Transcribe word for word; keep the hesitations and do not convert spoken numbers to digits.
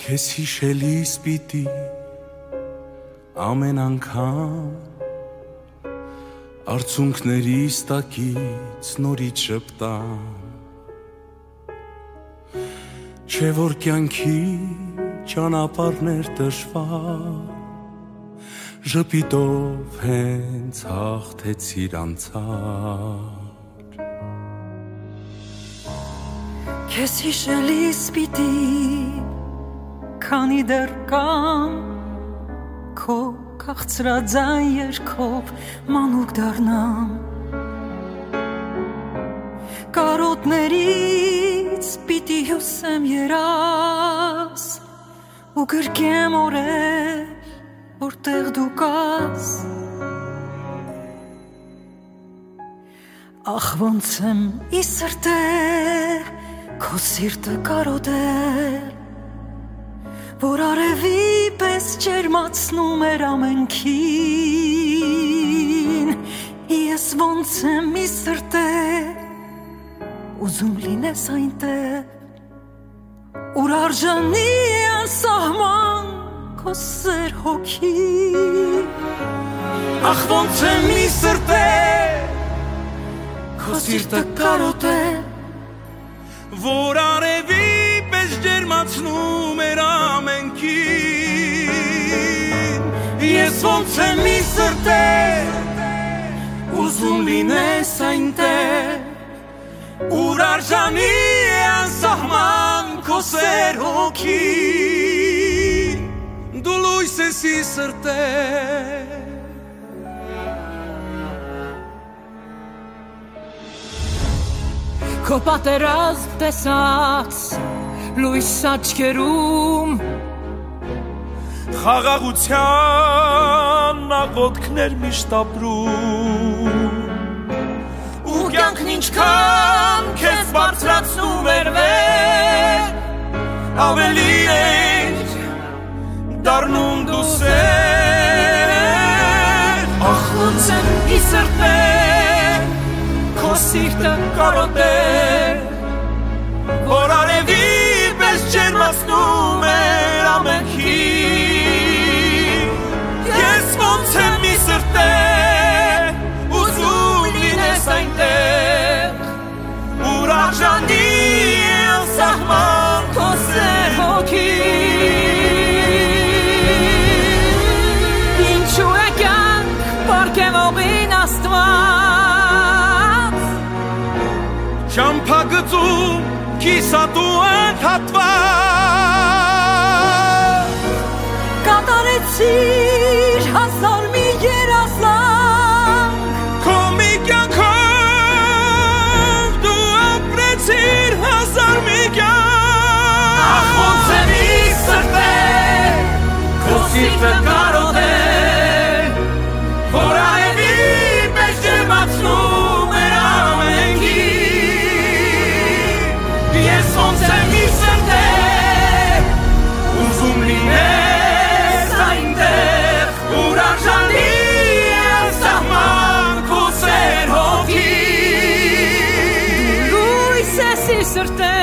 Քեզ հիշելիս պիտի ամեն անգամ արցունքներիս տակից նորից շպտամ Չէ որ կյանքի ճանապարհներ դժվար ժպիտով հենց հաղթեցիր անցար Քեզ հիշելիս պիտի քանի դեռ կամ քո քաղցրաձայն երգով մանուկ դառնամ Կարոտներից պիտի հյուսեմ երաս ու գրկեմ օրեր որտեղ դու կաս Ախ ոնց եմ ի սրտե քո սիրտը կարոտել որ արևի պես ջերմացնում էր ամենքին Ես ոնց եմ ի սրտե ուզում լինես այնտեղ ուր արժանի անսահման քո սեր հոգի Ախ ոնց եմ ի սրտե քո սիրտը կարոտել որ արևի պես ջերմացնում էր ամենքին Ես ոնց եմ ի սրտե ուզում լինես այնտեղ ուր արժանի անսահման քո սեր հոգի դու լույս ես ի սրտե Քո պատերազմ տեսած լույս աչքերում խաղաղության աղոթքներ միշտ ապրում ու կյանքն ինչքան քեզ բարձրացնում էր վեր ավելի էր դառնում դու սեր Ախ ոնց եմ ի սրտե քո սիրտը կարոտել որ արևի պես ջերմացնում էր ամենքին Ես ոնց եմ ի սրտե ուզում լինես այնտեղ ուր արժանի անսահման քո սեր հոգի Ինչու է կյանք պարգևողին Աստված Ճամփագծում կիսատու ընդհատված Կատարեցիր հազար մի երազանք Քո մի կյանքով դու ապրեցիր հազար մի կյանք Ախ ոնց եմ ի սրտե քո սիրտը կարոտել որ արևի պես ջերմացնում էր ամենքին Ես ոնց եմ ի սրտե ուզում լինես այնտեղ ուր արժանի անսահման քո սեր հոգի Լույս ես ի սրտե